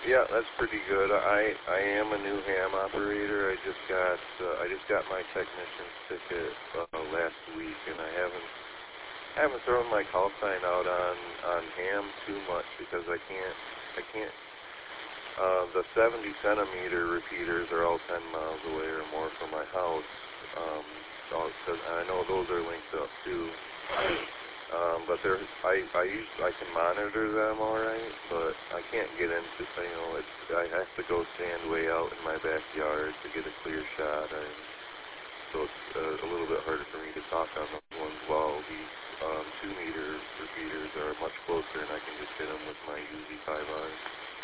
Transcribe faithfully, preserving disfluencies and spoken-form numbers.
Yeah, that's pretty good. I I am a new ham operator. I just got uh, I just got my technician's ticket uh, last week, and I haven't haven't thrown my call sign out on on ham too much because I can't I can't. Uh, the seventy centimeter repeaters are all ten miles away or more from my house. Um, so, 'cause I know those are linked up too. Um, but they're, I, I use, I can monitor them all right, but I can't get into, you know, it's, I have to go stand way out in my backyard to get a clear shot. I, so it's uh, a little bit harder for me to talk on those ones while these um, two meter repeaters are much closer and I can just hit them with my U Z five R.